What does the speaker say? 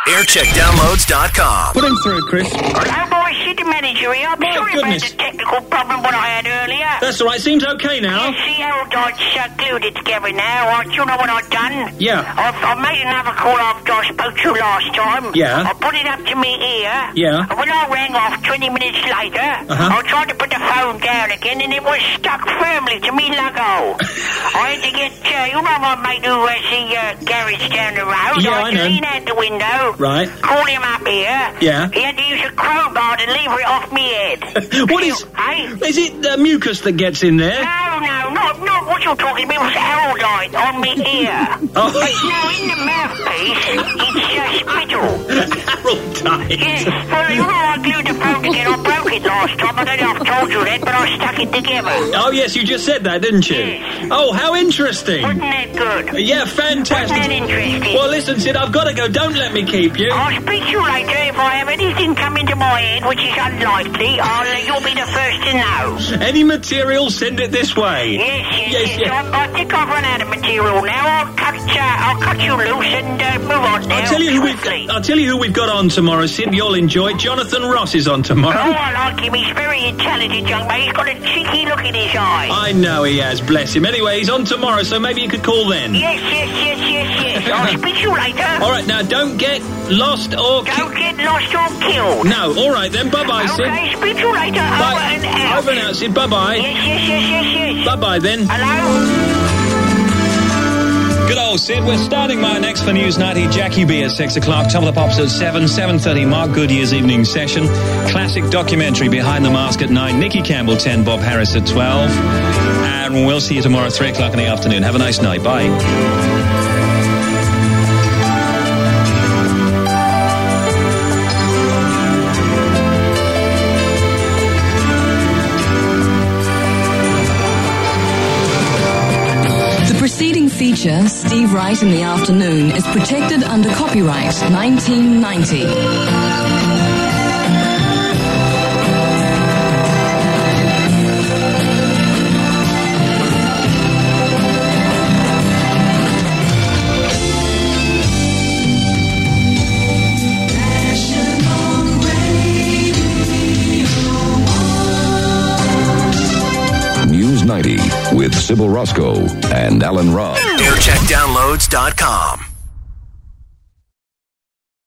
Aircheckdownloads.com. Put him through, Chris. Hello, boys. City manager here. I'm sorry about the technical problem what I had earlier. That's all right. Seems okay now. Yes, the Eldite's glued it together now. Do you know what I've done? Yeah. I've made another call after I spoke to you last time. Yeah. I put it up to me ear. Yeah. And when I rang off 20 minutes later, I tried to put the phone down again and it was stuck firmly to me lugo. I had to get, you know my mate who has the garage down the road? Yeah, I had I to know. lean out the window. Right. Call him up here. Yeah. He had to use a crowbar to lever it off me head. What is... Hey? Is it the mucus that gets in there? No, not what you're talking about. It was Eldite on me ear. Oh. No, in the mouthpiece, it's spittle. Eldite. Yes, well, you know I glued the phone together. I broke it last time. I don't know if I told you that, but I stuck it together. Oh, yes, you just said that, didn't you? Yes. Oh, how interesting. Wasn't that good? Yeah, fantastic. Wasn't that interesting? Well, listen, Sid, I've got to go. Don't let me keep you. I'll speak to you later. If I have anything come into my head, which is unlikely, you'll be the first to know. Any material, send it this way. Yes. I think I've run out of material now. I'll cut you loose and move on now. I'll tell you who we've got on tomorrow, Sid. You'll enjoy it. Jonathan Ross is on tomorrow. Oh, I like him. He's very intelligent, young man. He's got a cheeky look in his eye. I know he has, bless him. Anyway, he's on tomorrow, so maybe you could call then. Yes. I'll speak to you later. All right, now, don't get lost or... Don't get lost or killed. No, all right then. Bye-bye, Sid. Okay, speak to you later. Bye. Over and out. Over and out, Sid. Bye-bye. Yes. Bye-bye then. Hello? Good old Sid. We're starting my next for News 90. Jackie B at 6 o'clock. Top of the Pops at 7. 7:30. Mark Goodyear's evening session. Classic documentary Behind the Mask at 9. Nicky Campbell 10. Bob Harris at 12. And we'll see you tomorrow at 3 o'clock in the afternoon. Have a nice night. Bye. Preceding feature, Steve Wright in the Afternoon, is protected under copyright 1990. News 90 with Sybil Roscoe and Alan Robb. Aircheckdownloads.com.